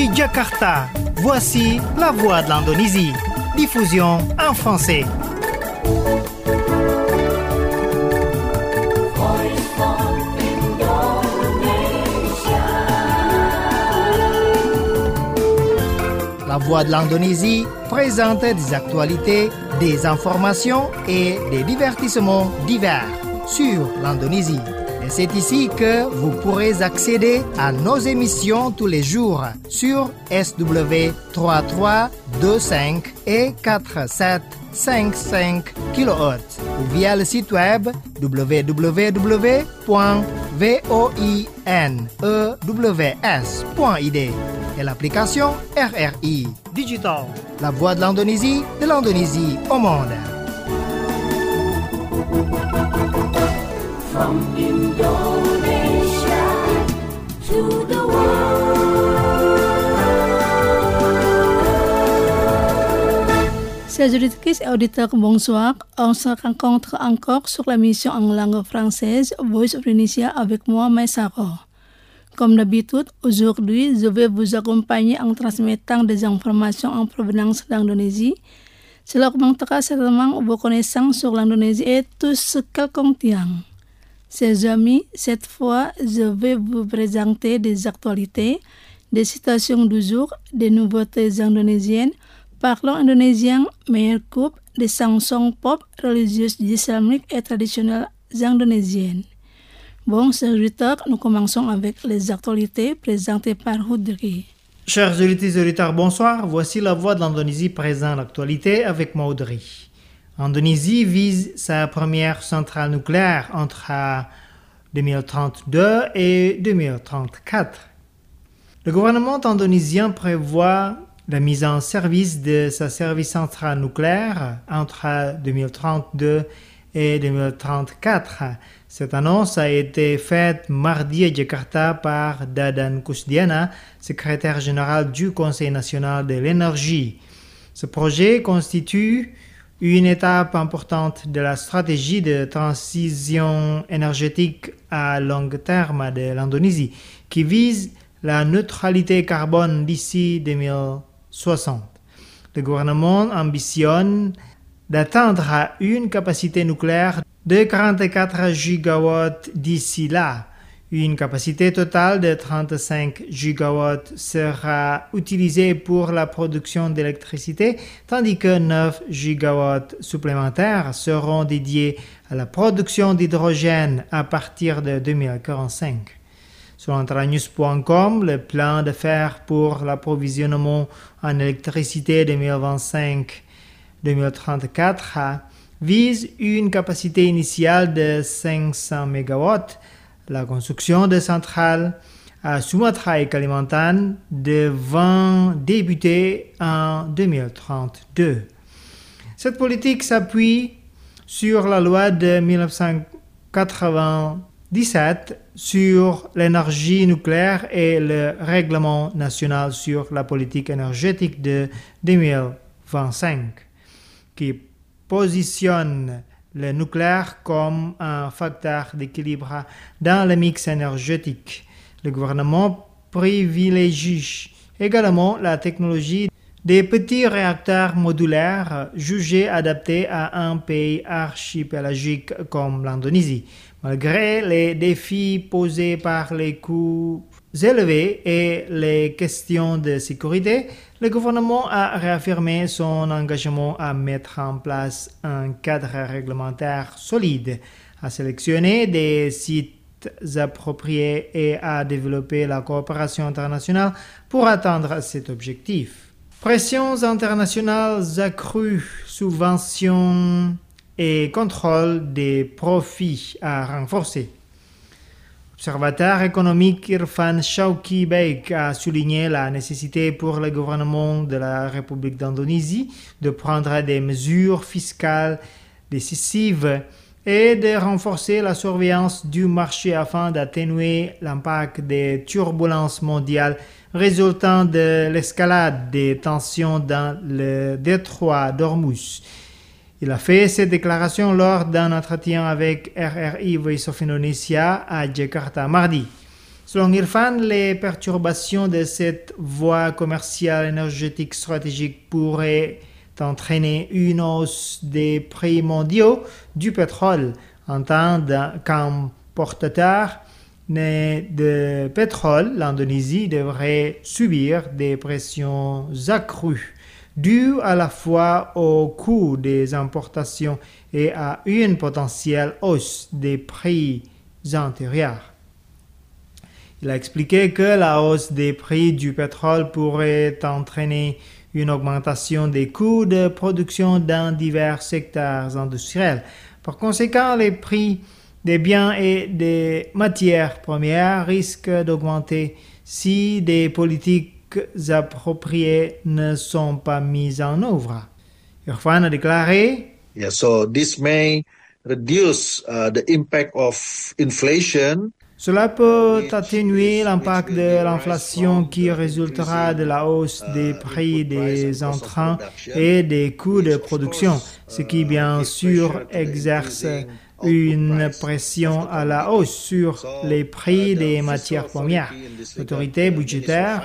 Depuis Jakarta, voici la voix de l'Indonésie. Diffusion en français. La voix de l'Indonésie présente des actualités, des informations et des divertissements divers sur l'Indonésie. Et c'est ici que vous pourrez accéder à nos émissions tous les jours sur SW 3325 et 4755 kHz ou via le site web www.voinews.id et l'application RRI Digital, la voix de l'Indonésie au monde. From Indonesia to the world. Chers auditrices et auditeurs, bonsoir. On se rencontre encore sur la mission en langue française Voice of Indonesia avec moi, Maïsaro. Comme d'habitude, aujourd'hui, je vais vous accompagner en transmettant des informations en provenance d'Indonésie. Cela augmentera certainement vos connaissances sur l'Indonésie et tout ce qu'elle contient. Chers amis, cette fois, je vais vous présenter des actualités, des citations du jour, des nouveautés indonésiennes, parlons indonésien, meilleure coupe, des chansons pop religieuses islamiques et traditionnelles indonésiennes. Bon, chers auditeurs, nous commençons avec les actualités présentées par Audrey. Chers auditeurs, bonsoir. Voici la voix de l'Indonésie présente l'actualité avec moi, Audrey. L'Indonésie vise sa première centrale nucléaire entre 2032 et 2034. Le gouvernement indonésien prévoit la mise en service de sa service centrale nucléaire entre 2032 et 2034. Cette annonce a été faite mardi à Jakarta par Dadan Kusdiana, secrétaire général du Conseil national de l'énergie. Ce projet constitue une étape importante de la stratégie de transition énergétique à long terme de l'Indonésie, qui vise la neutralité carbone d'ici 2060. Le gouvernement ambitionne d'atteindre une capacité nucléaire de 44 gigawatts d'ici là. Une capacité totale de 35 gigawatts sera utilisée pour la production d'électricité, tandis que 9 gigawatts supplémentaires seront dédiés à la production d'hydrogène à partir de 2045. Selon tranews.com, le plan de fer pour l'approvisionnement en électricité 2025-2034 vise une capacité initiale de 500 MW. La construction de centrales à Sumatra et Kalimantan devant débuter en 2032. Cette politique s'appuie sur la loi de 1997 sur l'énergie nucléaire et le règlement national sur la politique énergétique de 2025, qui positionne le nucléaire comme un facteur d'équilibre dans le mix énergétique. Le gouvernement privilégie également la technologie des petits réacteurs modulaires jugés adaptés à un pays archipélagique comme l'Indonésie. Malgré les défis posés par les coûts élevés et les questions de sécurité, le gouvernement a réaffirmé son engagement à mettre en place un cadre réglementaire solide, à sélectionner des sites appropriés et à développer la coopération internationale pour atteindre cet objectif. Pressions internationales accrues, subventions et contrôle des profits à renforcer. L'observateur économique Irfan Shawki Beg a souligné la nécessité pour le gouvernement de la République d'Indonésie de prendre des mesures fiscales décisives et de renforcer la surveillance du marché afin d'atténuer l'impact des turbulences mondiales résultant de l'escalade des tensions dans le détroit d'Ormuz. Il a fait cette déclaration lors d'un entretien avec RRI Voice of Indonesia à Jakarta mardi. Selon Irfan, les perturbations de cette voie commerciale énergétique stratégique pourraient entraîner une hausse des prix mondiaux du pétrole en tant qu'importateur de pétrole. L'Indonésie devrait subir des pressions accrues dues à la fois au coût des importations et à une potentielle hausse des prix intérieurs. Il a expliqué que la hausse des prix du pétrole pourrait entraîner une augmentation des coûts de production dans divers secteurs industriels. Par conséquent, les prix des biens et des matières premières risquent d'augmenter si des politiques appropriées ne sont pas mises en œuvre. Irfan a déclaré: Yeah, so this may reduce the impact of inflation. Cela peut atténuer l'impact de l'inflation qui résultera de la hausse des prix des intrants et des coûts de production, ce qui bien sûr exerce une pression à la hausse sur les prix des matières premières. L'autorité budgétaire,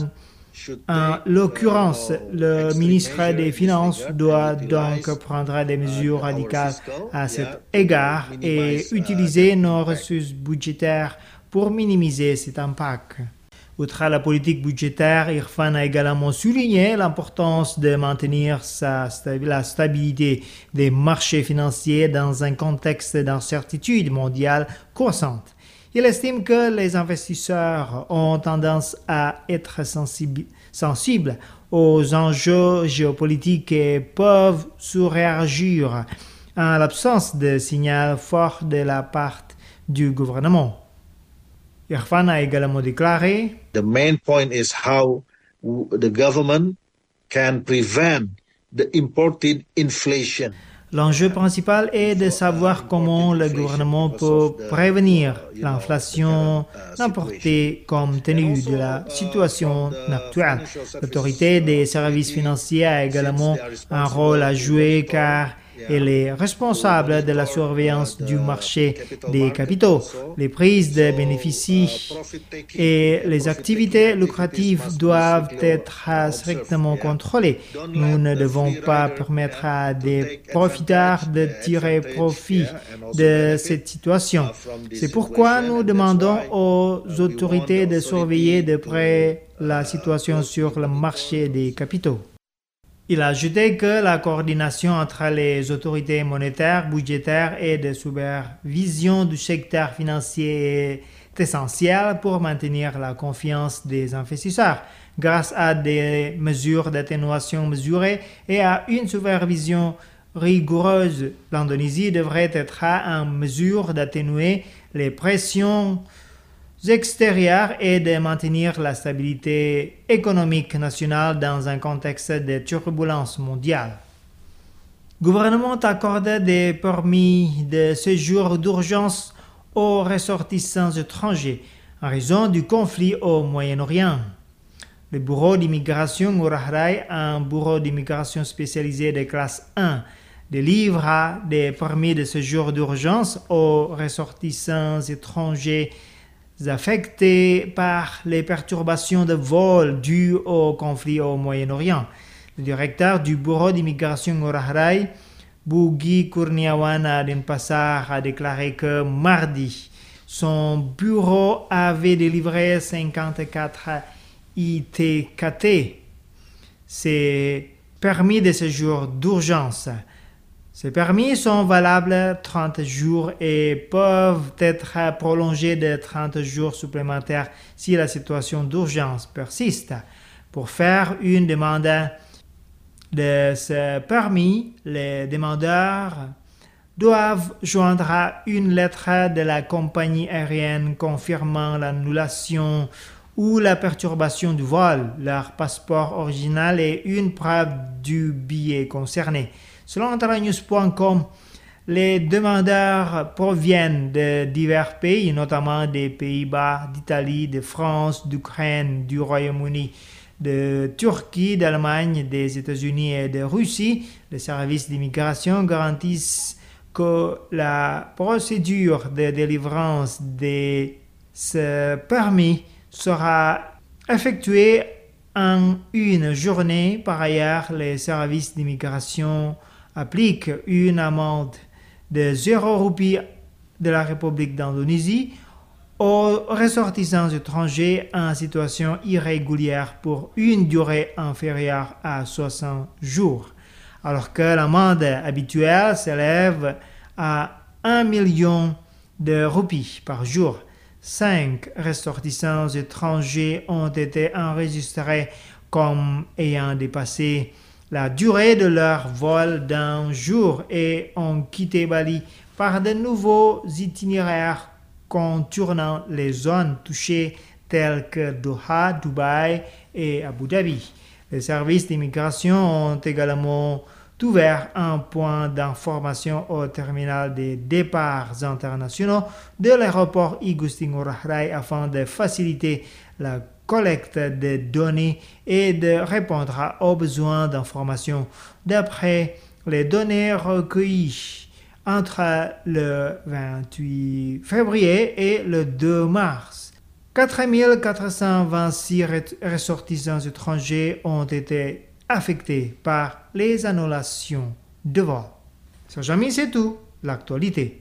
en l'occurrence le ministre des Finances, doit donc prendre des mesures radicales à cet égard et utiliser nos ressources budgétaires pour minimiser cet impact. Outre la politique budgétaire, Irfan a également souligné l'importance de maintenir la stabilité des marchés financiers dans un contexte d'incertitude mondiale croissante. Il estime que les investisseurs ont tendance à être sensibles aux enjeux géopolitiques et peuvent surréagir en l'absence de signal fort de la part du gouvernement. Irfan a également déclaré: The main point is how the government can prevent the imported inflation. L'enjeu principal est de savoir comment le gouvernement peut prévenir l'inflation importée compte tenu de la situation actuelle. L'autorité des services financiers a également un rôle à jouer car elle est responsable de la surveillance du marché des capitaux. Les prises de bénéfices et les activités lucratives doivent être strictement contrôlées. Nous ne devons pas permettre à des profiteurs de tirer profit de cette situation. C'est pourquoi nous demandons aux autorités de surveiller de près la situation sur le marché des capitaux. Il a ajouté que la coordination entre les autorités monétaires, budgétaires et de supervision du secteur financier est essentielle pour maintenir la confiance des investisseurs. Grâce à des mesures d'atténuation mesurées et à une supervision rigoureuse, l'Indonésie devrait être en mesure d'atténuer les pressions extérieures et de maintenir la stabilité économique nationale dans un contexte de turbulence mondiale. Le gouvernement accorde des permis de séjour d'urgence aux ressortissants étrangers en raison du conflit au Moyen-Orient. Le bureau d'immigration Ngurah-Rai, un bureau d'immigration spécialisé de classe 1, délivre des permis de séjour d'urgence aux ressortissants étrangers affectés par les perturbations de vol dues au conflit au Moyen-Orient. Le directeur du bureau d'immigration Ngurah-Rai, Budi Kurniawan Denpasar, a déclaré que mardi, son bureau avait délivré 54 ITKT, ces permis de séjour d'urgence. Ces permis sont valables 30 jours et peuvent être prolongés de 30 jours supplémentaires si la situation d'urgence persiste. Pour faire une demande de ce permis, les demandeurs doivent joindre une lettre de la compagnie aérienne confirmant l'annulation ou la perturbation du vol, leur passeport original et une preuve du billet concerné. Selon Antaranews.com, les demandeurs proviennent de divers pays, notamment des Pays-Bas, d'Italie, de France, d'Ukraine, du Royaume-Uni, de Turquie, d'Allemagne, des États-Unis et de Russie. Les services d'immigration garantissent que la procédure de délivrance des Ce permis sera effectué en une journée. Par ailleurs, les services d'immigration appliquent une amende de 0 roupies de la République d'Indonésie aux ressortissants étrangers en situation irrégulière pour une durée inférieure à 60 jours, alors que l'amende habituelle s'élève à 1 million de roupies par jour. 5 ressortissants étrangers ont été enregistrés comme ayant dépassé la durée de leur vol d'un jour et ont quitté Bali par de nouveaux itinéraires contournant les zones touchées telles que Doha, Dubaï et Abu Dhabi. Les services d'immigration ont également ouvert un point d'information au terminal des départs internationaux de l'aéroport Igusti Ngurah Rai afin de faciliter la collecte de données et de répondre aux besoins d'information. D'après les données recueillies entre le 28 février et le 2 mars, 4426 ressortissants étrangers ont été affectés par les annulations de vol. Chers amis, c'est tout, l'actualité.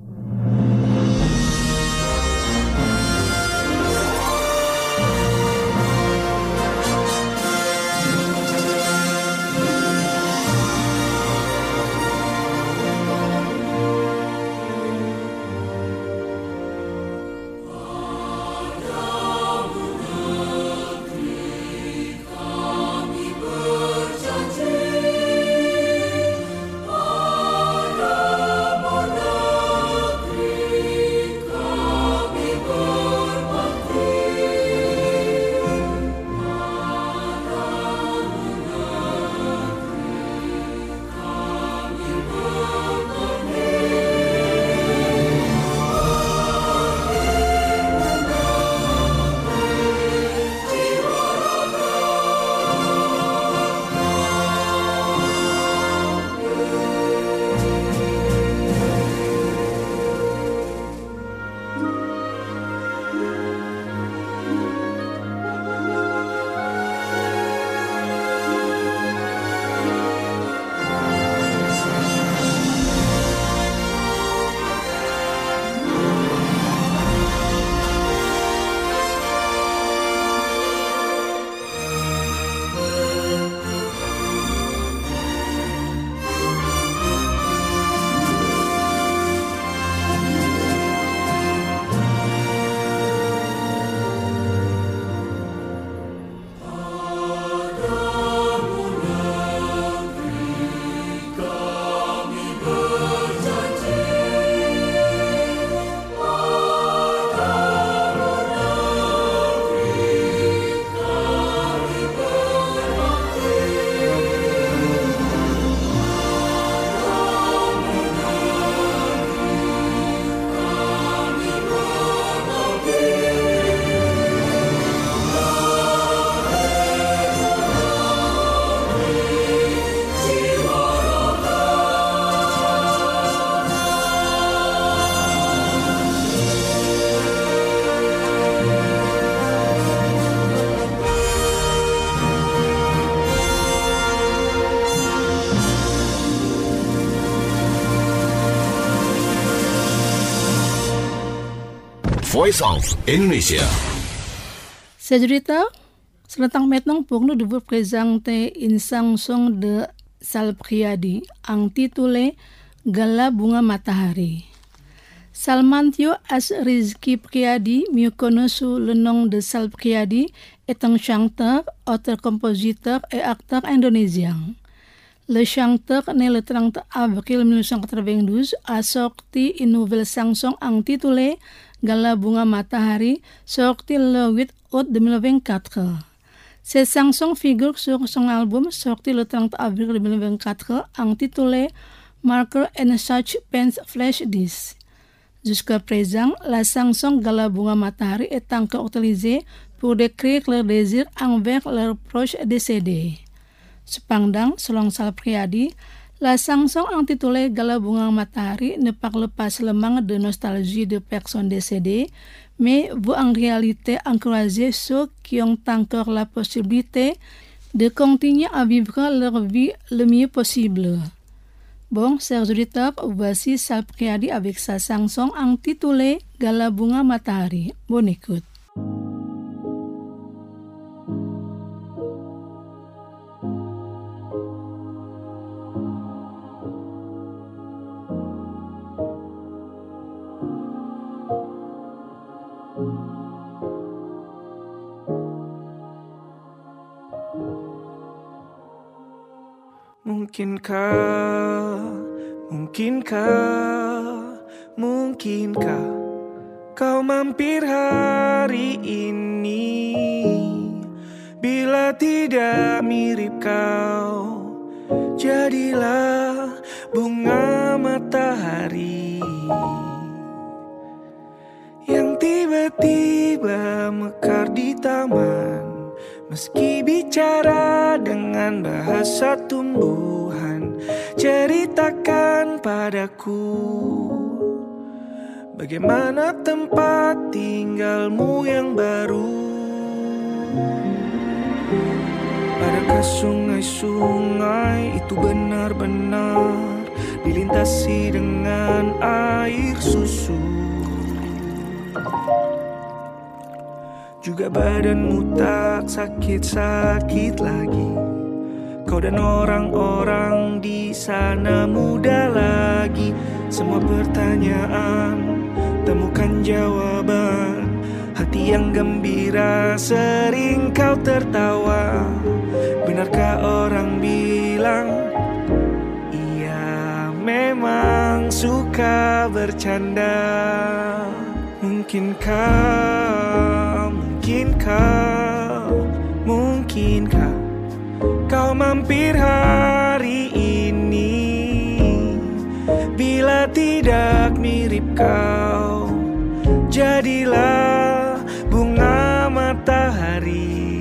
Voice of Indonesia. Sejuta, seletang maintenant pour nous de vous présenter une chanson de Sal Priadi intitulée Gala Bunga Matahari. Salmantio As Rizky Priadi, mieux connu sous le nom de Sal Priadi, est un chanteur, auteur-compositeur et acteur indonésien. Le chanteur, né le 30 avril 1992, a sorti une nouvelle chanson intitulée Gala Bunga Matahari, sortie le 8 août 2024. Cette chanson figure sur son album sorti le 30 avril 2024 intitulé Marker and Such Pens Flash Disc. Jusqu'à présent, la chanson Gala Bunga Matahari est encore utilisée pour décrire leur désir envers leurs proches décédés. Cependant, selon Sal Priadi, la chanson intitulée Gala Bunga Matahari ne parle pas seulement de nostalgie de personnes décédées, mais vous en réalité encouragez ceux qui ont encore la possibilité de continuer à vivre leur vie le mieux possible. Bon, chers auditeurs, voici Sal Priadi avec sa chanson intitulée Gala Bunga Matahari. Bonne écoute. Mungkinkah kau mampir hari ini? Bila tidak mirip kau, jadilah bunga matahari yang tiba-tiba mekar di taman. Meski bicara dengan bahasa tumbuhan, ceritakan padaku bagaimana tempat tinggalmu yang baru. Adakah sungai-sungai itu benar-benar dilintasi dengan air susu? Juga badanmu tak sakit-sakit lagi. Kau dan orang-orang di sana muda lagi. Semua pertanyaan temukan jawaban. Hati yang gembira sering kau tertawa. Benarkah orang bilang ia memang suka bercanda? Mungkinkah kau mampir hari ini? Bila tidak mirip kau, jadilah bunga matahari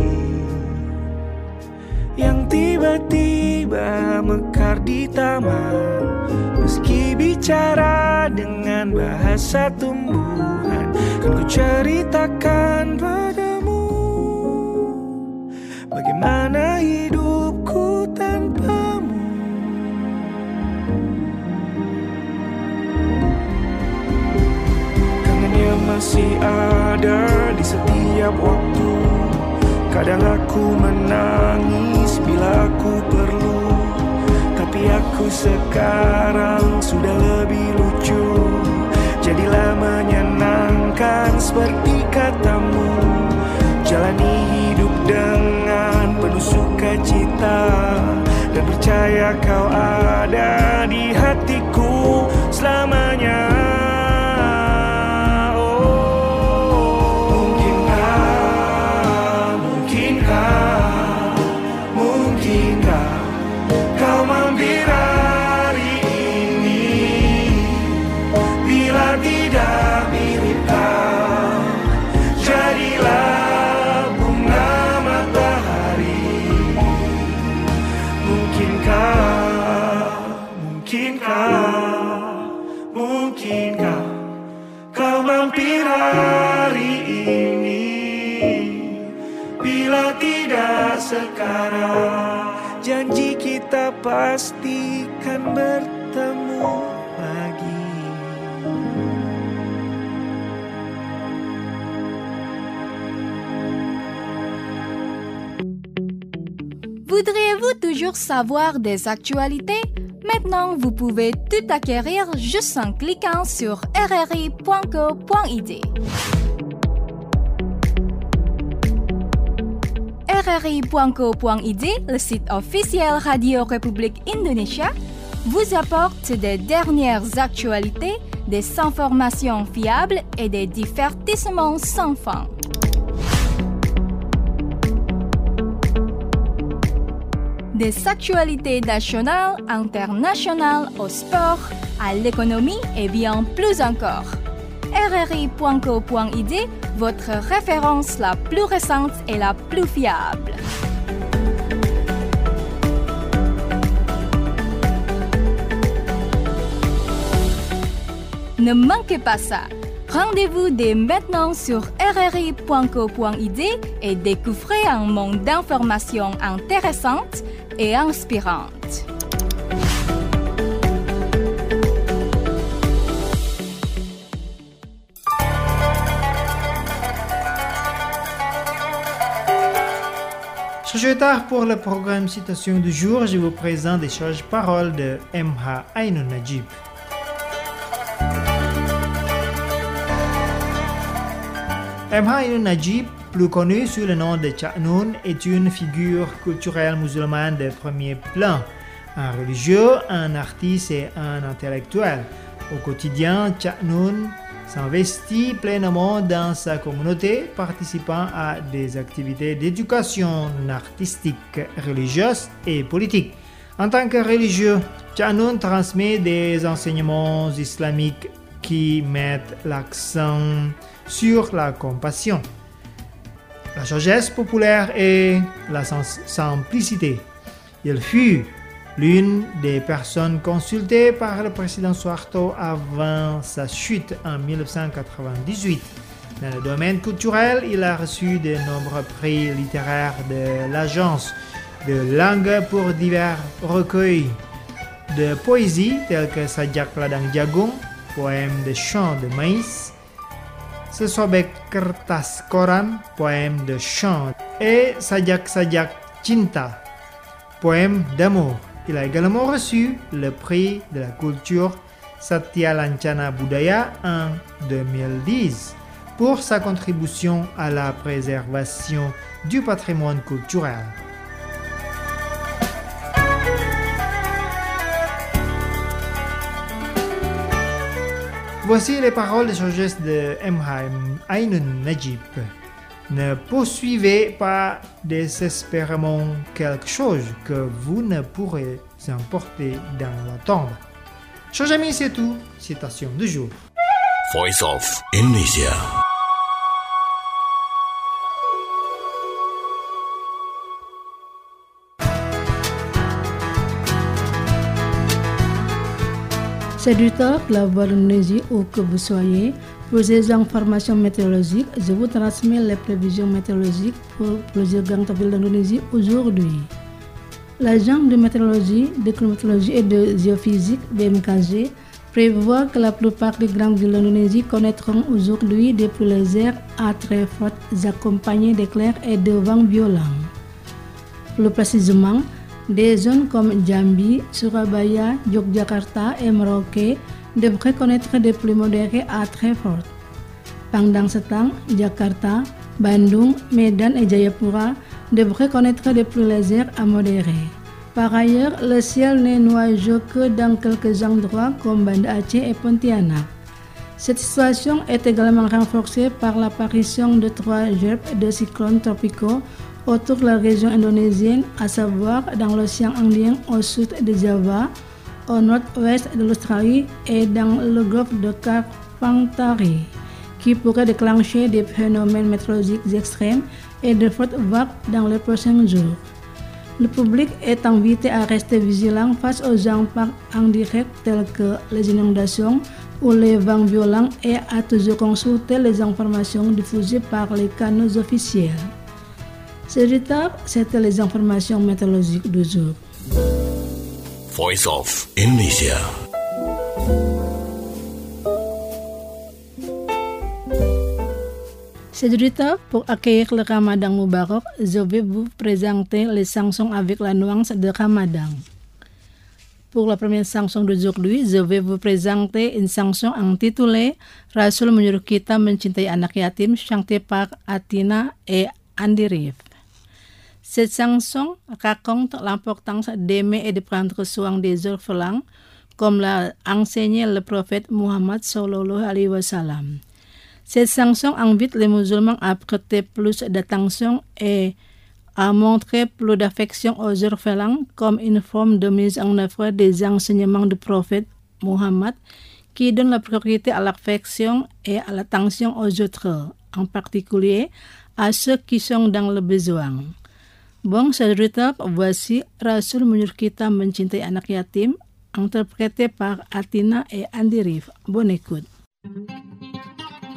yang tiba-tiba mekar di taman. Meski bicara dengan bahasa tumbuhan, kan ku ceritakan padamu bagaimana hidupku tanpamu. Kangennya masih ada di setiap waktu. Kadang aku menangis bila aku perlu, tapi aku sekarang sudah lebih lucu. Jadilah menyenangkan seperti katamu. Jalani hidup dengan penuh sukacita, dan percaya kau ada di hatiku selamanya. Mungkinkah kau mampir hari ini? Bila tidak mirip kau, jadilah bunga matahari. Mungkinkah kau mampir hari ini? Bila tidak sekarang, janji kita pastikan bertemu lagi. Voudriez-vous toujours savoir des actualités? Maintenant, vous pouvez tout acquérir juste en cliquant sur rri.co.id. rri.co.id, le site officiel Radio République Indonésia, vous apporte des dernières actualités, des informations fiables et des divertissements sans fin. Des actualités nationales, internationales, au sport, à l'économie et bien plus encore. rri.co.id, votre référence la plus récente et la plus fiable. Ne manquez pas ça. Rendez-vous dès maintenant sur rri.co.id et découvrez un monde d'informations intéressantes et inspirantes. Chers auditeurs, pour le programme Citation du jour, je vous présente des charges-paroles de M.H. Ainun Najib. M.H. Ainun Najib, plus connu sous le nom de Cha'noun, est une figure culturelle musulmane de premier plan. Un religieux, un artiste et un intellectuel. Au quotidien, Cha'noun s'investit pleinement dans sa communauté, participant à des activités d'éducation artistique, religieuse et politique. En tant que religieux, Cha'noun transmet des enseignements islamiques qui mettent l'accent sur la compassion, la sagesse populaire et la simplicité. Il fut l'une des personnes consultées par le président Suharto avant sa chute en 1998. Dans le domaine culturel, il a reçu de nombreux prix littéraires de l'Agence de langue pour divers recueils de poésie tels que Sajak Ladang Jagung, poème de chant de maïs, Sesobek Kertas Koran, poème de chant, et Sajak Sajak Cinta, poème d'amour. Il a également reçu le prix de la culture Satya Lancana Budaya en 2010 pour sa contribution à la préservation du patrimoine culturel. Voici les paroles de sagesse de M.H. Ainun Najib. Ne poursuivez pas désespérément quelque chose que vous ne pourrez emporter dans la tombe. Chers amis, c'est tout. Citation du jour. Voice of Indonesia. Séducteur, la voix d'Indonésie où que vous soyez, pour ces informations météorologiques, je vous transmets les prévisions météorologiques pour plusieurs grandes villes d'Indonésie aujourd'hui. L'agence de météorologie, de climatologie et de géophysique BMKG prévoit que la plupart des grandes villes d'Indonésie connaîtront aujourd'hui des pluies légères à très fortes accompagnées d'éclairs et de vents violents. Plus précisément, des zones comme Jambi, Surabaya, Yogyakarta et Merauke devraient connaître des pluies modérées à très fortes. Pendant ce temps, Jakarta, Bandung, Medan et Jayapura devraient connaître des pluies légères à modérées. Par ailleurs, le ciel n'est nuageux que dans quelques endroits comme Banda Aceh et Pontianak. Cette situation est également renforcée par l'apparition de 3 gerbes de cyclones tropicaux autour de la région indonésienne, à savoir dans l'océan Indien au sud de Java, au nord-ouest de l'Australie et dans le golfe de Karpantari, qui pourraient déclencher des phénomènes météorologiques extrêmes et de fortes vagues dans les prochains jours. Le public est invité à rester vigilant face aux impacts indirects tels que les inondations ou les vents violents et à toujours consulter les informations diffusées par les canaux officiels. C'était les informations météorologiques du jour. Voice of Indonesia. Séducteur, pour accueillir le Ramadan Mubarak, je vais vous présenter les chansons avec la nuance de Ramadan. Pour la première chanson d'aujourd'hui, je vais vous présenter une chanson intitulée Rasul menyuruh kita mencintai anak yatim, chantée par Atina et Andy Rif. Cette chanson raconte l'importance d'aimer et de prendre soin des orphelins, comme l'a enseigné le prophète Muhammad sallallahu alayhi wa sallam. Cette chanson invite les musulmans à prêter plus d'attention et à montrer plus d'affection aux orphelins comme une forme de mise en œuvre des enseignements du prophète Muhammad qui donne la priorité à l'affection et à l'attention aux autres, en particulier à ceux qui sont dans le besoin. Bon, saudara, voici Rasul menyuruh kita mencintai anak yatim, interprété par Atina et Andy Rif. Bonne écoute.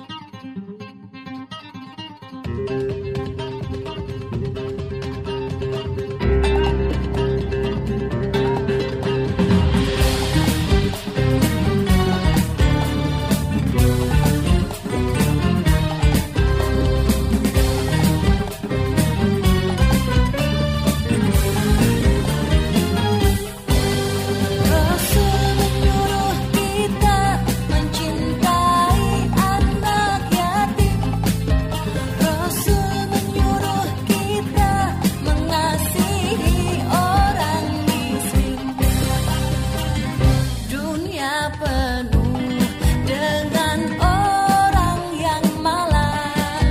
Dunia penuh dengan orang yang malang.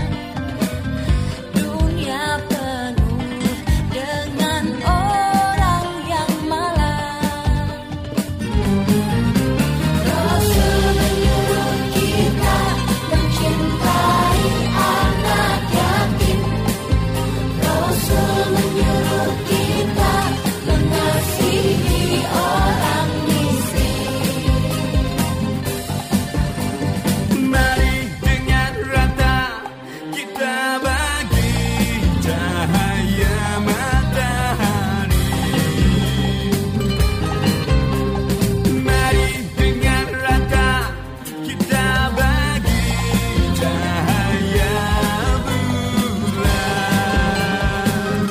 Dunia penuh dengan orang yang malang. Rasul menyuruh kita mencintai anak yatim. Rasul menyuruh kita mengasihi orang miskin. Mari dengan rata kita bagi cahaya matahari. Mari dengan rata kita bagi cahaya bulan.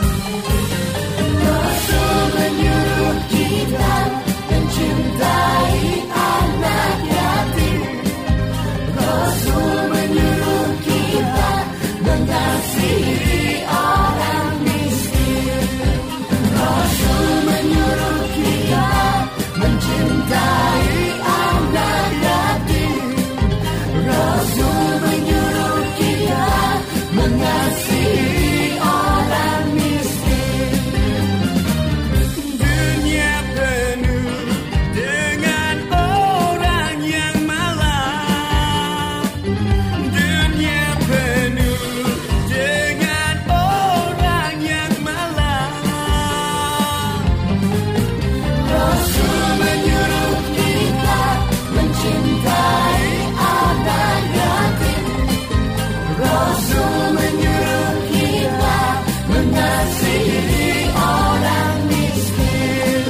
Rasul menyuruh kita mencintai anak yatim. Rasul menyuruh kita mengasihi orang miskin. Rasul menyuruh kita mencintai anak yatim. Rasul menyuruh kita mengasihi orang miskin. Dunia penuh dengan orang yang malang. Dunia penuh dengan orang yang malang. Rasul menyuruh kita mencintai anak yatim. Rasul menyuruh kita mengasihi orang miskin.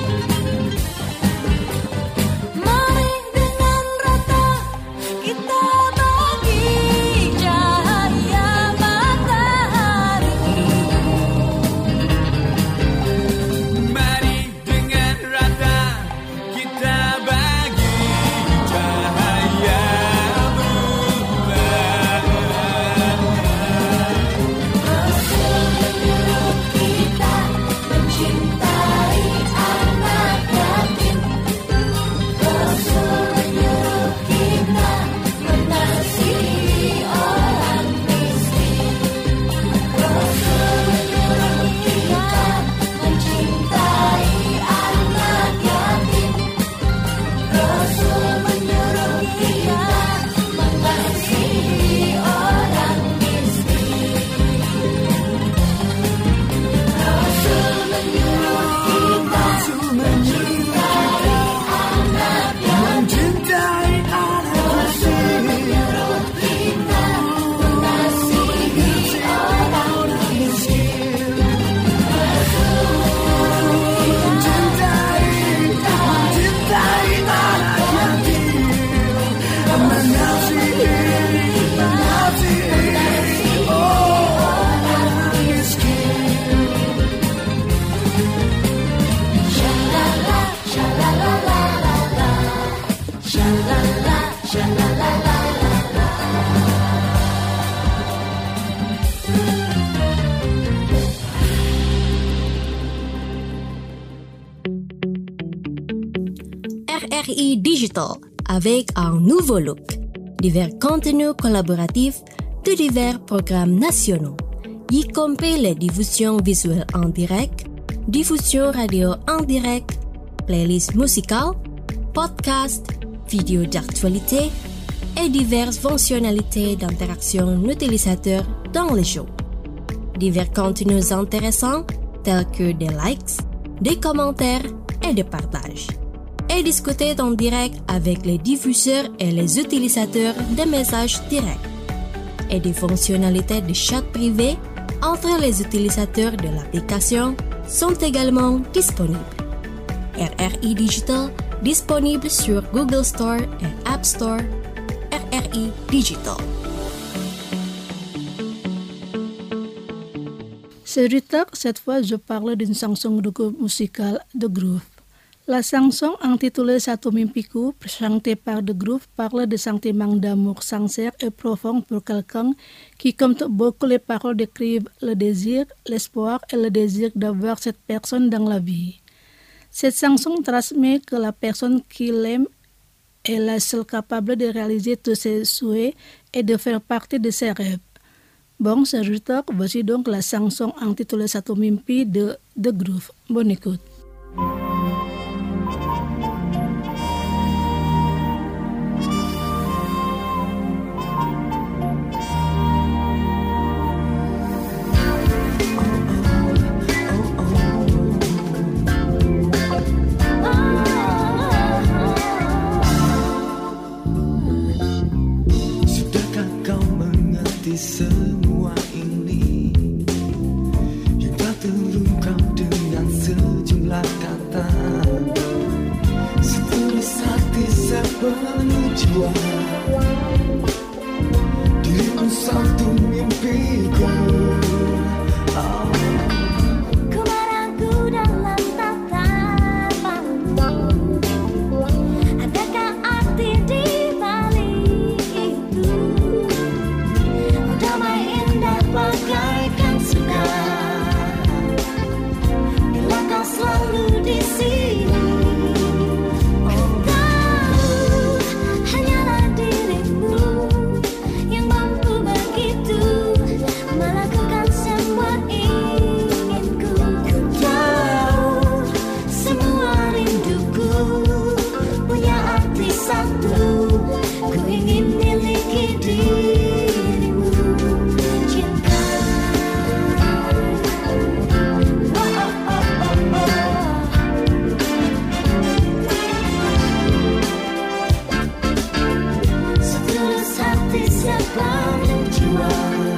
Mari dengan rata kita bagi cahaya matahari. Mari dengan rata kita bagi cahaya bulan. Rasul menyuruh kita mencintai anak yatim. Rasul menyuruh kita mengasihi orang miskin. Rasul menyuruh kita mencintai anak yatim. Rasul menyuruh kita mengasihi orang miskin. Rasul menyuruh kita mencintai anak yatim. Rasul menyuruh kita mengasihi orang miskin. Rasul menyuruh kita mencintai anak yatim. Mengasihi orang miskin. Shalala, shalalalala, shalala, shalalalala. RRI Digital avec un nouveau look, divers contenus collaboratifs de divers programmes nationaux, y compris les diffusions visuelles en direct, diffusion radio en direct, playlists musicales, podcasts, vidéos d'actualité et diverses fonctionnalités d'interaction utilisateur dans les shows. Divers contenus intéressants tels que des likes, des commentaires et des partages. Et discuter en direct avec les diffuseurs et les utilisateurs des messages directs. Et des fonctionnalités de chat privé entre les utilisateurs de l'application sont également disponibles. RRI Digital disponible sur Google Store et App Store. RRI Digital. C'est Ritak, cette fois je parle d'une chanson de groupe musical The Groove. La chanson intitulée Satu Mimpiku, chantée par The Groove, parle de sentiments d'amour sincère et profond pour quelqu'un qui, comme beaucoup les paroles, décrivent le désir, l'espoir et le désir d'avoir cette personne dans la vie. Cette chanson transmet que la personne qui l'aime est la seule capable de réaliser tous ses souhaits et de faire partie de ses rêves. Bon, chers auditeurs, voici donc la chanson intitulée Satu Mimpi de The Groove. Bonne écoute. Semua ini yang telah terungkap dengan sejumlah kata, setulus hati sepenuh jiwa, dirimu satu mimpiku. Kemaraku dalam tatapanmu, adakah arti di balik itu? Damai indah bagaikan surga, bila kau selalu di sini. Ku tahu hanyalah dirimu yang mampu begitu melakukan semua inginku. Ku tahu semua rinduku punya arti satu, ku ingin miliki dirimu. Setulus hati sepenuh jiwa,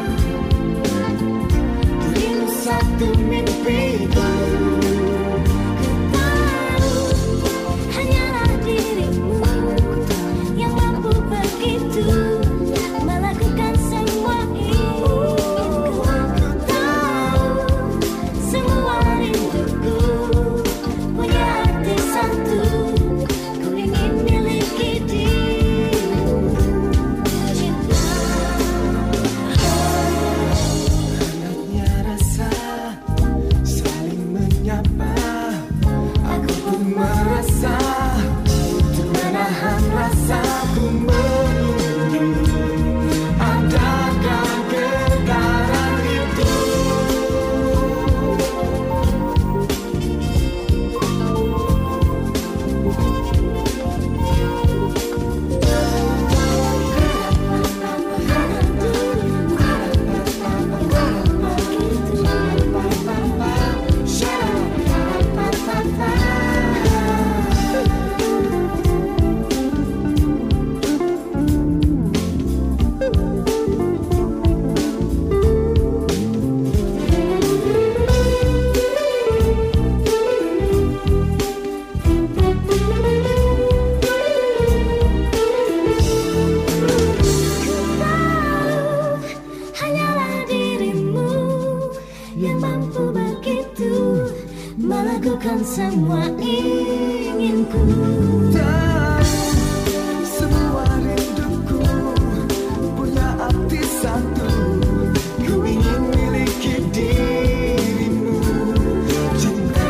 dirimu satu mimpiku. Ku tahu hanyalah dirimu yang mampu begitu melakukan semua inginku. Ku tahu semua rinduku punya arti satu, ku ingin miliki dirimu. Cinta, Hangatnya rasa saling menyapa, aku pun merasa untuk menahan rasaku menunggu. Adakah getaran itu? hanyalah dirimu yang mampu begitu melakukan semua inginku. Semua rinduku punya arti satu, ku ingin miliki dirimu. Cinta,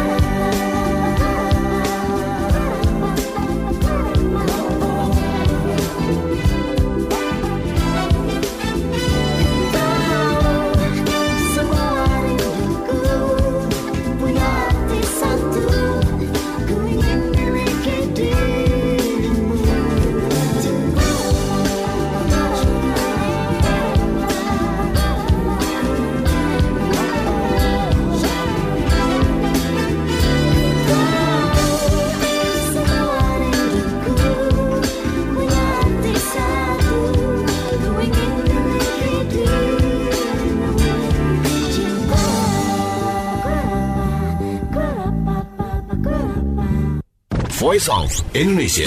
Semua rinduku punya arti satu, ku ingin miliki dirimu. Semua rinduku punya arti satu, ku ingin miliki dirimu. Cinta, Voice of Indonesia.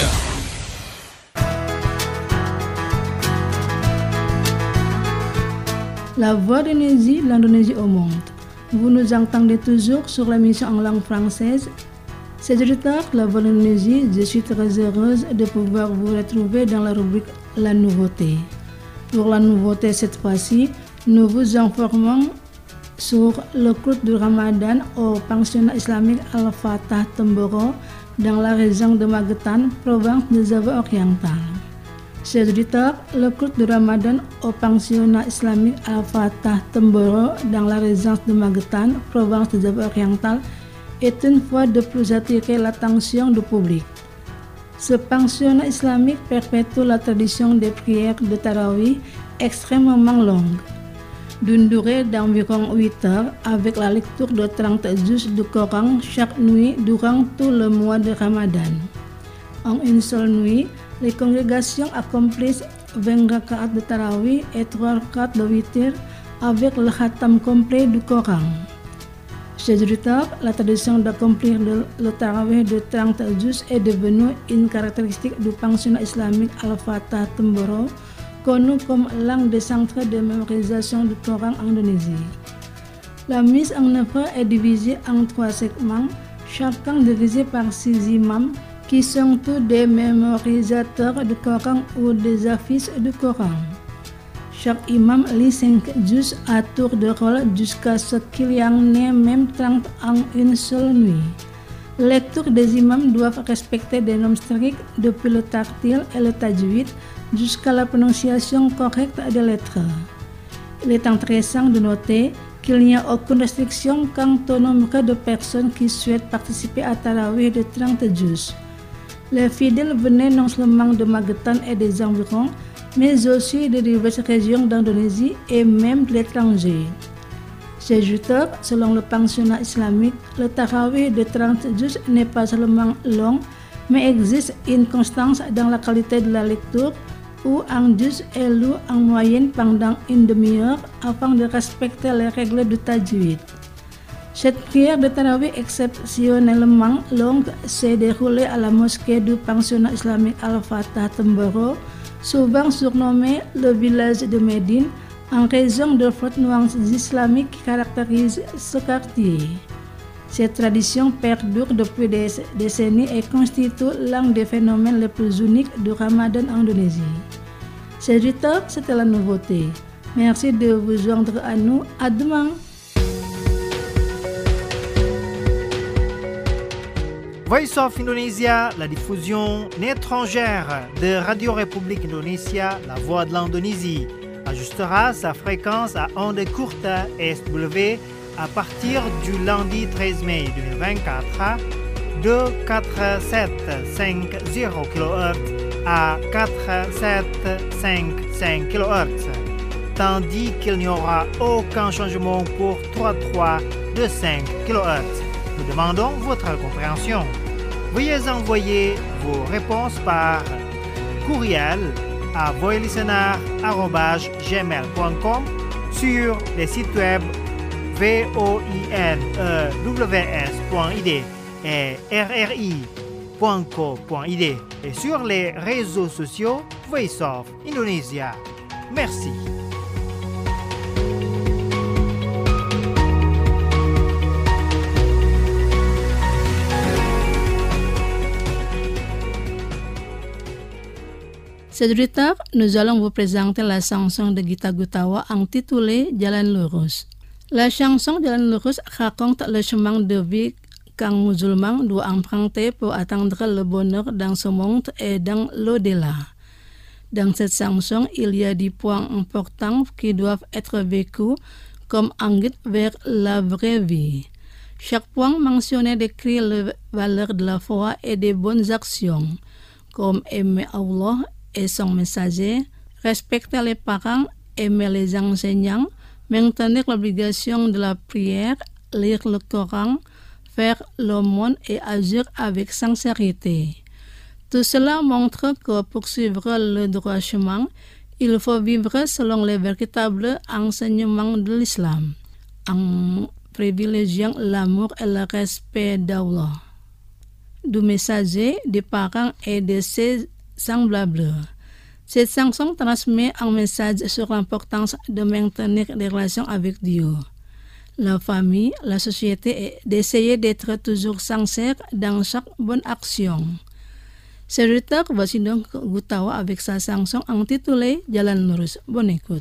La voix d'Indonésie, l'Indonésie au monde. Vous nous entendez toujours sur l'émission en langue française. Chers auditeurs, la voix d'Indonésie, je suis très heureuse de pouvoir vous retrouver dans la rubrique La Nouveauté. Pour la nouveauté cette fois-ci, nous vous informons sur le culte du Ramadan au pensionnat islamique Al-Fatah Temboro dans la région de Magetan, province de Java oriental. Chers auditeurs, le culte de Ramadan au pensionnat islamique Al-Fatah Temboro dans la région de Magetan, province de Java oriental, est une fois de plus attiré l'attention du public. Ce pensionnat islamique perpétue la tradition des prières de Tarawih extrêmement longues, d'une durée d'environ 8 heures, avec la lecture de 30 juz du Coran chaque nuit durant tout le mois de Ramadan. En une seule nuit, les congrégations accomplissent 20 raka'at de Tarawih et 3 raka'at de witr avec le khatam complet du Coran. Chez auditeurs, la tradition d'accomplir le Tarawih de 30 juz est devenue une caractéristique du pensionnat islamique Al-Fatah Temboro, connu comme l'un des centres de mémorisation du Coran en Indonésie. La mise en œuvre est divisée en 3 segments, chacun dirigé par 6 imams qui sont tous des mémorisateurs du Coran ou des affiches du Coran. Chaque imam lit 5 juz à tour de rôle jusqu'à ce qu'il y en ait même 30 en une seule nuit. Les lectures des imams doivent respecter des normes strictes depuis le tartil et le tajwid jusqu'à la prononciation correcte des lettres. Il est intéressant de noter qu'il n'y a aucune restriction quant au nombre de personnes qui souhaitent participer à Tarawih de 30 juz. Les fidèles venaient non seulement de Magetan et des environs, mais aussi de diverses régions d'Indonésie et même de l'étranger. Chez auditeurs, selon le pensionnat islamique, le Tarawih de 30 juz n'est pas seulement long, mais existe une constance dans la qualité de la lecture, où un juz est lu en moyenne pendant une demi-heure afin de respecter les règles du tajwid. Cette prière de Tarawih exceptionnellement longue s'est déroulée à la mosquée du pensionnat islamique Al-Fatah Temboro, souvent surnommé le village de Médine, en raison de fortes nuances islamiques qui caractérisent ce quartier. Cette tradition perdure depuis des décennies et constitue l'un des phénomènes les plus uniques du Ramadan en Indonésie. Chers auditeurs, c'était la nouveauté. Merci de vous joindre à nous. À demain. Voice of Indonesia, la diffusion étrangère de Radio République Indonésia, la voix de l'Indonésie, ajustera sa fréquence à ondes courtes SW à partir du lundi 13 mai 2024 de 4750 kHz à 4755 kHz, tandis qu'il n'y aura aucun changement pour 33 de 5 kHz. Nous demandons votre compréhension. Veuillez envoyer vos réponses par courriel à voilistener@gmail.com sur les sites web voinews.id et rri.co.id et sur les réseaux sociaux Voice of Indonesia. Merci. Chers auditeurs, nous allons vous présenter la chanson de Gita Gutawa intitulée Jalan Lurus. La chanson Jalan Lurus raconte le chemin de vie qu'un musulman doit emprunter pour atteindre le bonheur dans ce monde et dans l'au-delà. Dans cette chanson, il y a des points importants qui doivent être vécus comme un guide vers la vraie vie. Chaque point mentionné décrit les valeurs de la foi et des bonnes actions, comme aimer Allah et son messager, respecter les parents, aimer les enseignants, maintenir l'obligation de la prière, lire le Coran, faire l'aumône et agir avec sincérité. Tout cela montre que pour suivre le droit chemin, il faut vivre selon les véritables enseignements de l'islam, en privilégiant l'amour et le respect d'Allah, du messager, des parents et de ses semblables. Cette chanson transmet un message sur l'importance de maintenir des relations avec Dieu, la famille, la société et d'essayer d'être toujours sincère dans chaque bonne action. Chers auditeurs, voici donc Gutawa avec sa chanson intitulée Jalan Lurus. Bonne écoute.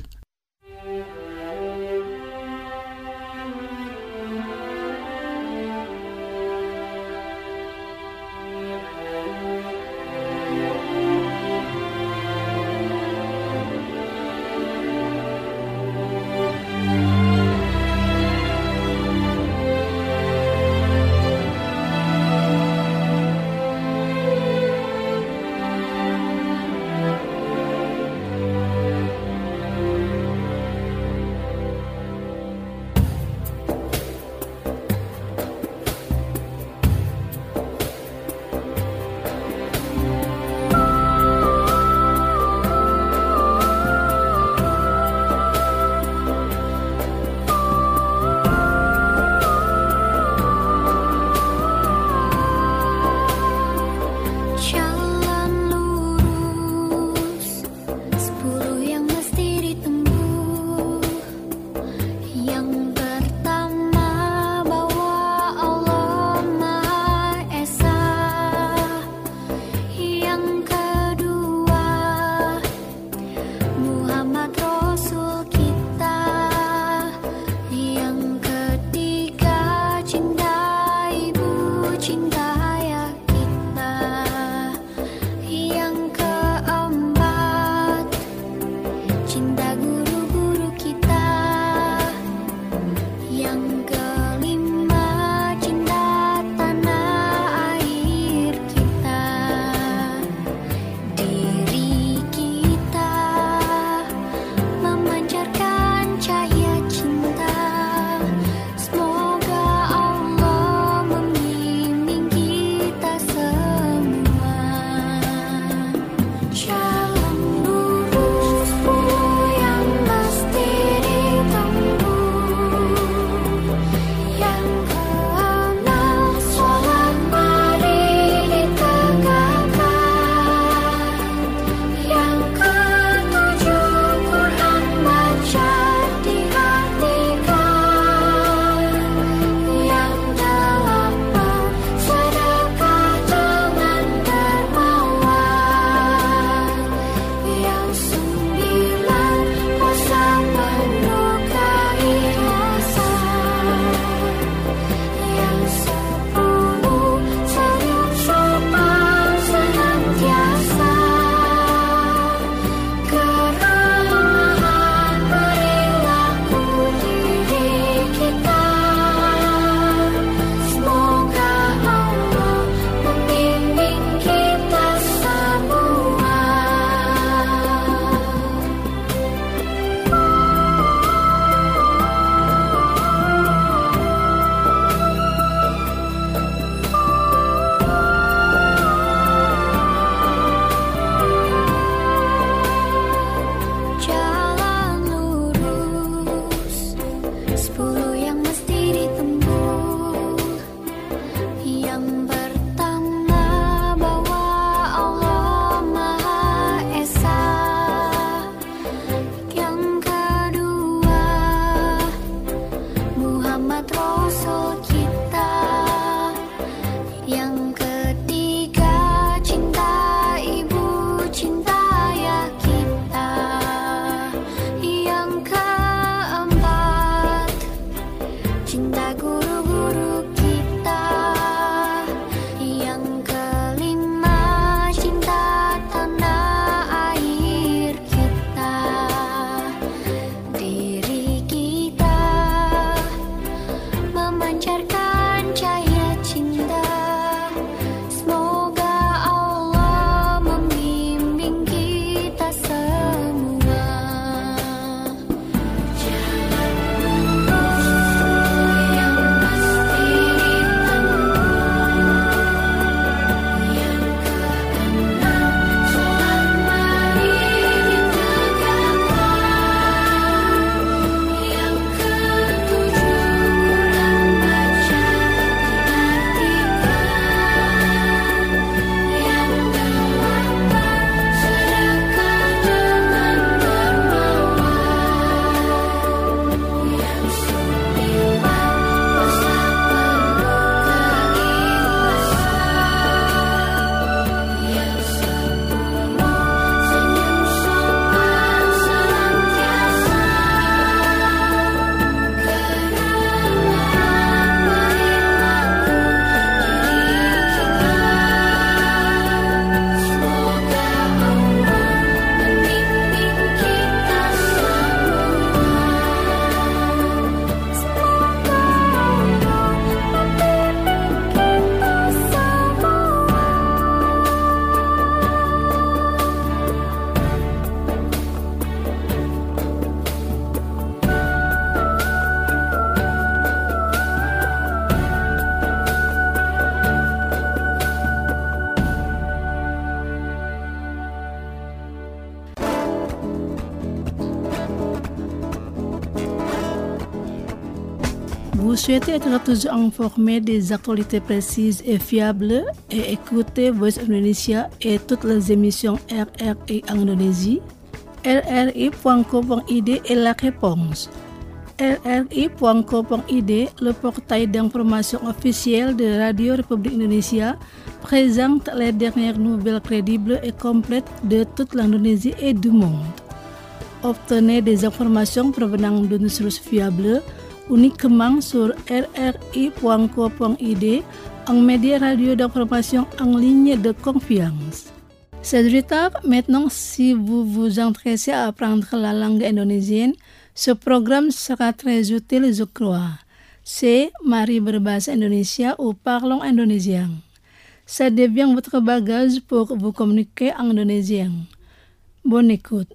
Vous souhaitez être toujours informé des actualités précises et fiables et écouter Voice of Indonesia et toutes les émissions RRI en Indonésie? rri.co.id est la réponse. rri.co.id, le portail d'information officiel de Radio République Indonésia, présente les dernières nouvelles crédibles et complètes de toute l'Indonésie et du monde. Obtenez des informations provenant d'une source fiable uniquement sur rri.co.id, un média radio d'information en ligne de confiance. C'est du retard. Maintenant, si vous vous intéressez à apprendre la langue indonésienne, ce programme sera très utile, je crois. C'est Mari berbahasa Indonesia ou Parlons indonésien. Ça devient votre bagage pour vous communiquer en indonésien. Bonne écoute.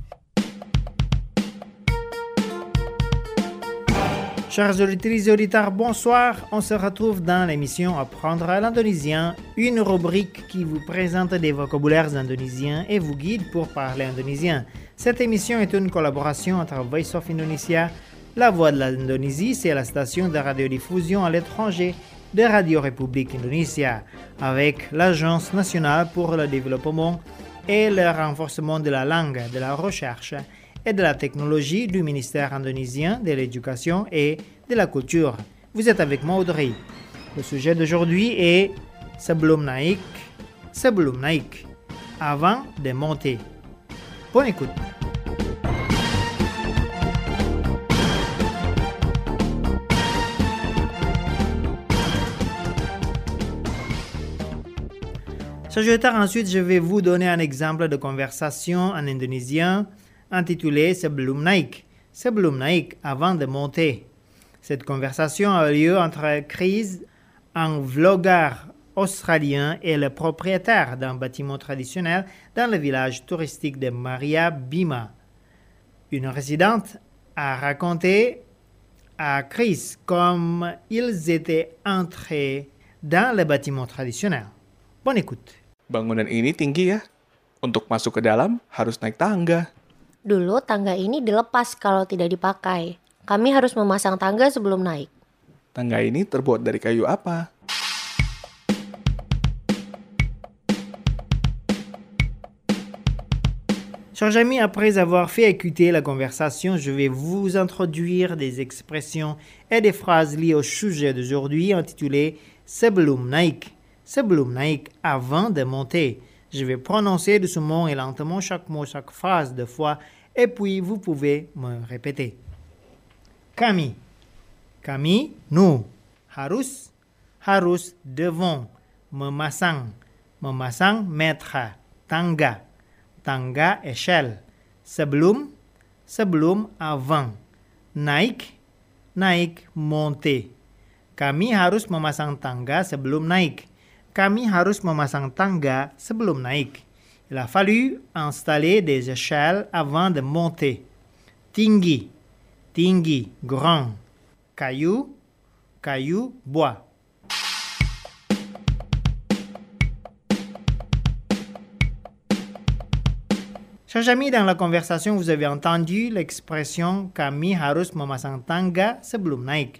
Chers auditrices et auditeurs, bonsoir. On se retrouve dans l'émission Apprendre l'indonésien, une rubrique qui vous présente des vocabulaires indonésiens et vous guide pour parler indonésien. Cette émission est une collaboration entre Voice of Indonesia, La Voix de l'Indonésie, c'est la station de radiodiffusion à l'étranger de Radio République Indonésia, avec l'Agence nationale pour le développement et le renforcement de la langue, de la recherche et de la technologie du ministère indonésien de l'Éducation et de la Culture. Vous êtes avec moi, Audrey. Le sujet d'aujourd'hui est sebelum naik, avant de monter. Bonne écoute. Ensuite, je vais vous donner un exemple de conversation en indonésien intitulé Sebelum naik, avant de monter. Cette conversation a lieu entre Chris, un vlogueur australien, et le propriétaire d'un bâtiment traditionnel dans le village touristique de Maria Bima. Une résidente a raconté à Chris comment ils étaient entrés dans le bâtiment traditionnel. Bonne écoute. Bangunan ini tinggi ya. Untuk masuk ke dalam harus naik tangga. Dulu tangga ini dilepas kalau tidak dipakai. Kami harus memasang tangga sebelum naik. Tangga ini terbuat dari kayu apa? Chers amis, après avoir fait écouter la conversation, je vais vous introduire des expressions et des phrases liées au sujet d'aujourd'hui intitulé Sebelum naik, avant de monter. Je vais prononcer doucement et lentement chaque mot, chaque phrase deux fois, et puis vous pouvez me répéter. Kami, nous. Harus, devant. Memasang, mettre. Tangga, échelle. Sebelum, avant. Naik, monter. Kami harus memasang tangga sebelum naik. Il a fallu installer des échelles avant de monter. Tinggi, grand. Caillou, bois. Chers amis, dans la conversation, vous avez entendu l'expression kami harus memasang tangga sebelum naik.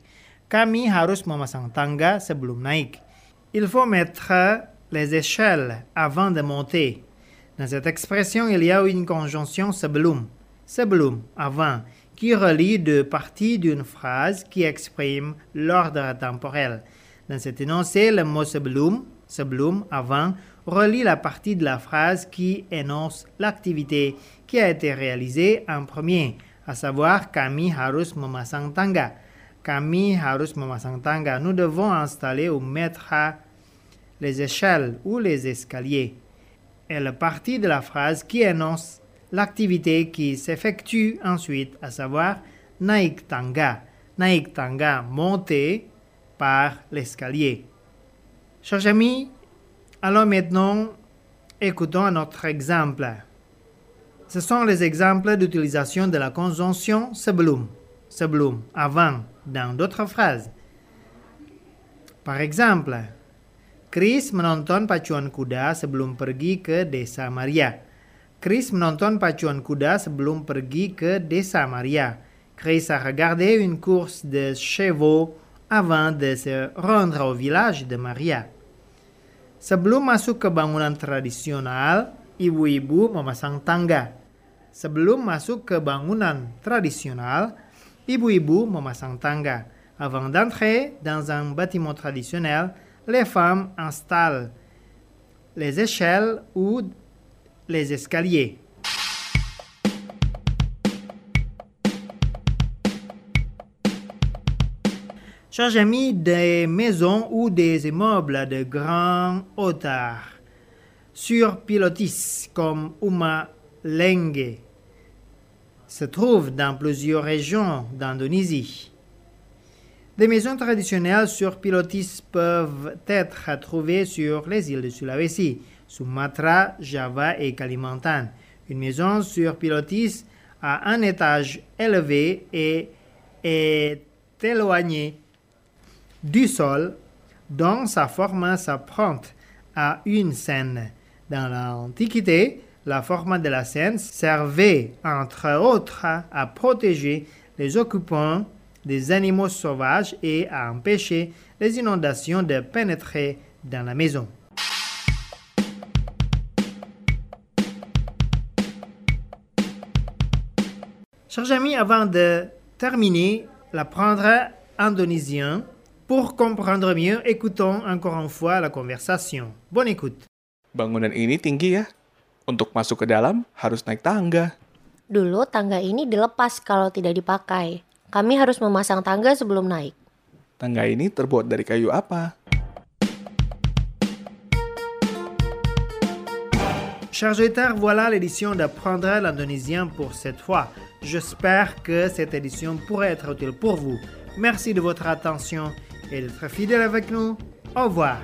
Il faut mettre les échelles avant de monter. Dans cette expression, il y a une conjonction sebelum, avant, qui relie deux parties d'une phrase qui exprime l'ordre temporel. Dans cet énoncé, le mot sebelum, avant, relie la partie de la phrase qui énonce l'activité qui a été réalisée en premier, à savoir kami harus memasang tangga. Nous devons installer ou mettre les échelles ou les escaliers. Et la partie de la phrase qui énonce l'activité qui s'effectue ensuite, à savoir naik tangga, monter par l'escalier. Chers amis, alors maintenant, écoutons un autre exemple. Ce sont les exemples d'utilisation de la conjonction sebelum, avant, dans d'autres phrases. Par exemple, Chris menonton pacuan kuda sebelum pergi ke Desa Maria. Chris a regardé une course de chevaux avant de se rendre au village de Maria. Sebelum masuk ke bangunan tradisional, ibu-ibu memasang tangga. Sebelum masuk ke bangunan tradisional, ibu-ibu memasang tangga. Avant d'entrer dans un bâtiment traditionnel, les femmes installent les échelles ou les escaliers. Chers amis, des maisons ou des immeubles de grande hauteur sur pilotis comme Uma Lenge se trouvent dans plusieurs régions d'Indonésie. Des maisons traditionnelles sur pilotis peuvent être trouvées sur les îles de Sulawesi, Sumatra, Java et Kalimantan. Une maison sur pilotis a un étage élevé et est éloignée du sol, dont sa forme s'apparente à une scène. Dans l'Antiquité, la forme de la scène servait entre autres à protéger les occupants des animaux sauvages et à empêcher les inondations de pénétrer dans la maison. Chers amis, avant de terminer l'apprendre indonésien, pour comprendre mieux, écoutons encore une fois la conversation. Bonne écoute. Bangunan ini tinggi ya. Untuk masuk ke dalam harus naik tangga. Dulu tangga ini dilepas kalau tidak dipakai. Kami harus memasang tangga sebelum naik. Tangga ini terbuat dari kayu apa? Chers auditeurs, voilà l'édition d'apprendre l'indonésien pour cette fois. J'espère que cette édition pourrait être utile pour vous. Merci de votre attention et d'être fidèle avec nous. Au revoir.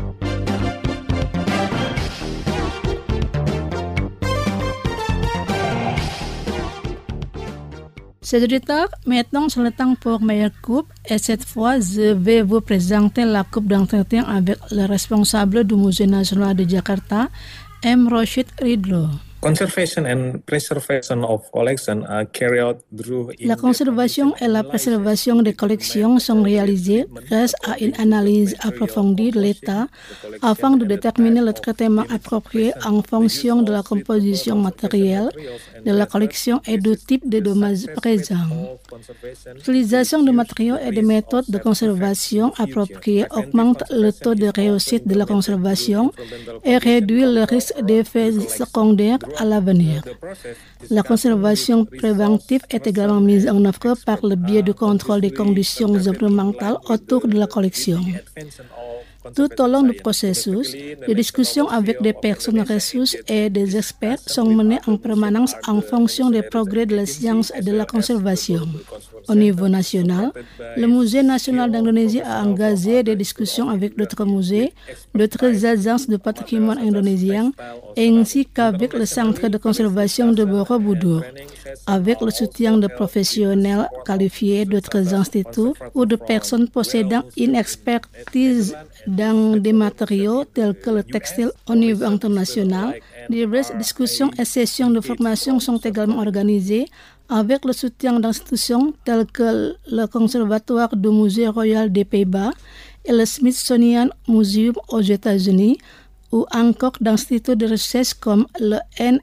Chers auditeurs, maintenant c'est le temps pour meilleure coupe et cette fois je vais vous présenter la coupe d'entretien avec le responsable du Musée national de Jakarta, M. Roshid Ridlo. Conservation and preservation of collection are carried out through La conservation et la préservation des collections sont réalisées grâce à une analyse approfondie de l'état afin de déterminer le traitement approprié en fonction de la composition matérielle de la collection et du type de dommages présents. L'utilisation de matériaux et de méthodes de conservation appropriées augmente le taux de réussite de la conservation et réduit le risque d'effets secondaires à l'avenir. La conservation préventive est également mise en œuvre par le biais du contrôle des conditions environnementales autour de la collection. Tout au long du processus, les discussions avec des personnes ressources et des experts sont menées en permanence en fonction des progrès de la science et de la conservation. Au niveau national, le Musée national d'Indonésie a engagé des discussions avec d'autres musées, d'autres agences de patrimoine indonésien, ainsi qu'avec le Centre de conservation de Borobudur, avec le soutien de professionnels qualifiés d'autres instituts ou de personnes possédant une expertise dans des matériaux tels que le textile au niveau international. Diverses discussions et sessions de formation sont également organisées avec le soutien d'institutions telles que le Conservatoire du Musée Royal des Pays-Bas et le Smithsonian Museum aux États-Unis, ou encore d'instituts de recherche comme le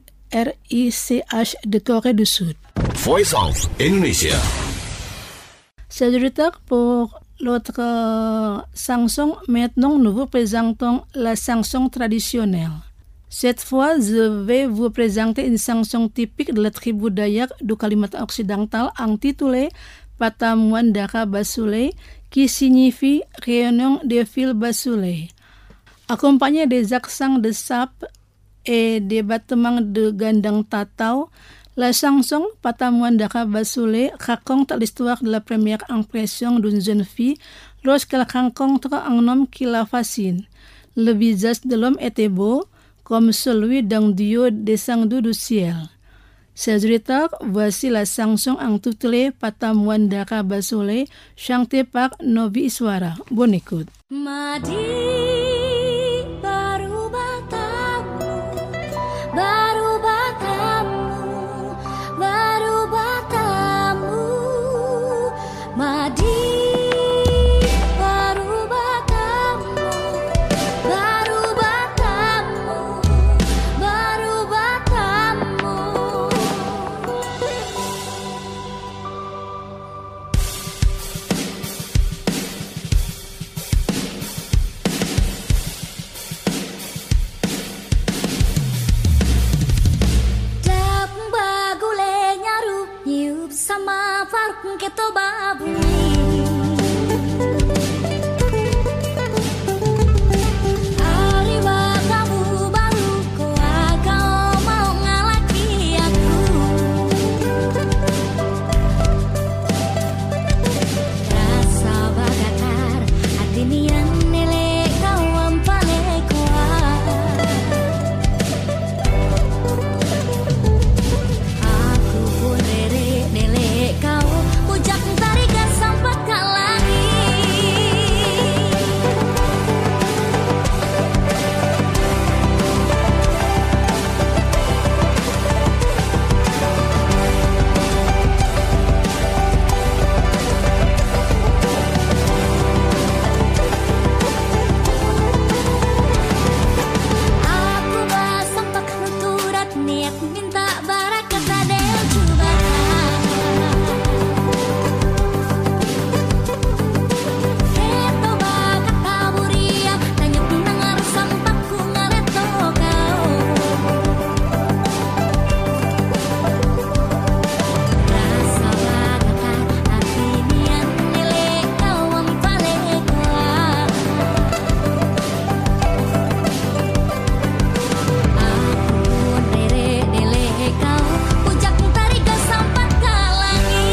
NRICH de Corée du Sud. Voice of Indonesia. Chers auditeurs, pour l'autre chanson, maintenant nous vous présentons la chanson traditionnelle. Cette fois, je vais vous présenter une chanson typique de la tribu Dayak du Kalimantan occidental intitulée Patamuan Daka Basule, qui signifie réunion des fils Basule. Accompagnée des accents de sap et des battements de gandang tatau, la chanson Patamuan Daka Basule raconte l'histoire de la première impression d'une jeune fille lorsqu'elle rencontre un homme qui la fascine. Le visage de l'homme était beau, comme celui d'un dieu descendu du ciel. Chers auditeurs, voici la chanson intitulée Patamuan Daka Basule, chantée par Novi Iswara. Bonne écoute. Madi baru batamu, baru batamu, baru batamu. Madi keto babu Ari bakamu baru koa kau mau ngalaki aku Rasa bagatar hati nian nele kau ampale koa Aku pun rere nele kau Pujak tarikan sampai lagi Aku basampak nuturat niat minta barakat adel coba Keto bakat kaburia tanyuk nangar sampakku ngareto kau Rasa bagatar hati nian nele kau ampale koa Aku pun rere nele kau Pujak tarikan sampai lagi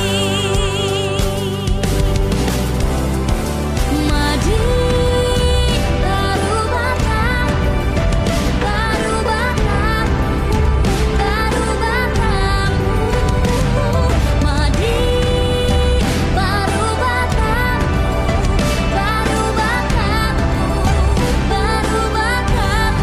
Madi baru batam Baru batam Baru batam Madi baru batam Baru batam Baru batam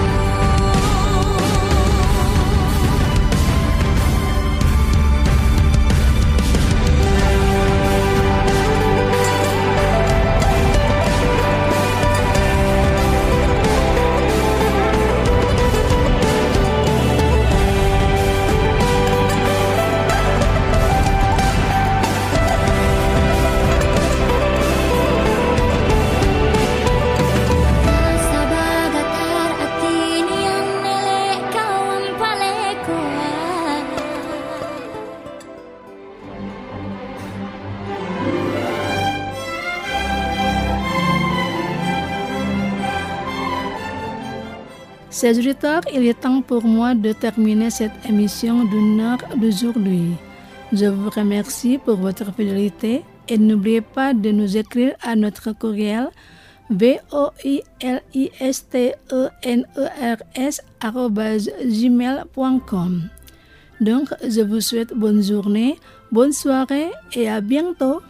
Rasa bagatar hati nian nele kau ampale koa Chers auditeurs, il est temps pour moi de terminer cette émission d'une heure d'aujourd'hui. Je vous remercie pour votre fidélité et n'oubliez pas de nous écrire à notre courriel voilisteners@gmail.com. Donc, je vous souhaite bonne journée, bonne soirée et à bientôt.